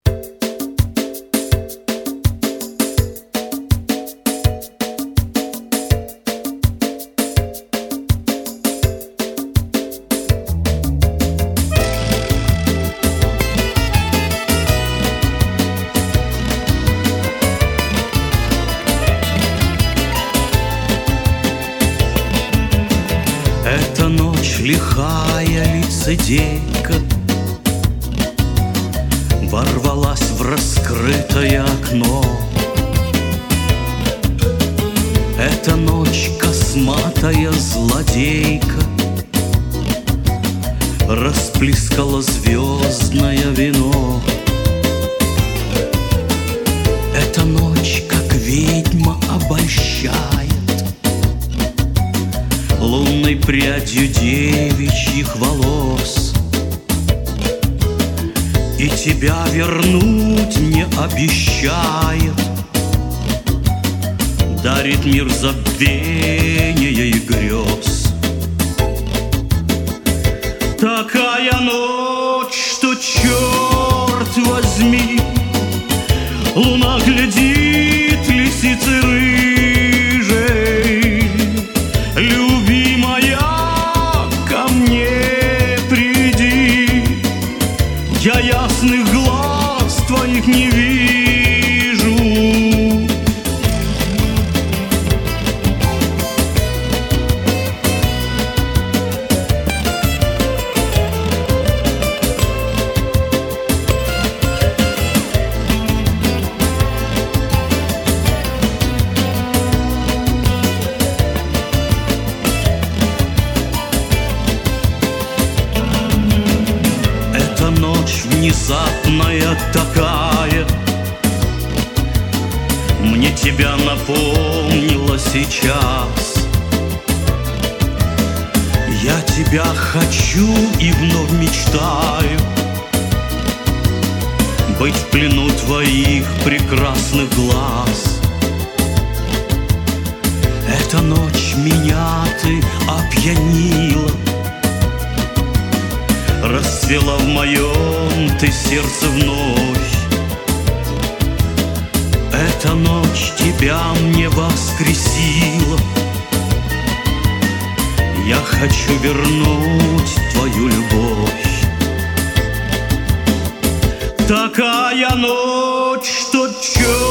Эта ночь лихая лицедейка ворвалась в раскрытое окно. Эта ночь косматая злодейка расплескала звездное вино. Эта ночь, как ведьма, обольщает лунной прядью девичьих волос. И тебя вернуть не обещает, дарит мир забвения и грез. Такая ночь, что, черт возьми, луна глядит лисицы рыжей. Любимая, ко мне приди, я ясных глаз твоих не вижу. Эта ночь внезапная такая мне тебя напомнила сейчас. Я тебя хочу и вновь мечтаю быть в плену твоих прекрасных глаз. Эта ночь меня ты опьянила, расцвела в моем ты сердце вновь. Эта ночь тебя мне воскресила. Я хочу вернуть твою любовь. Такая ночь, что черт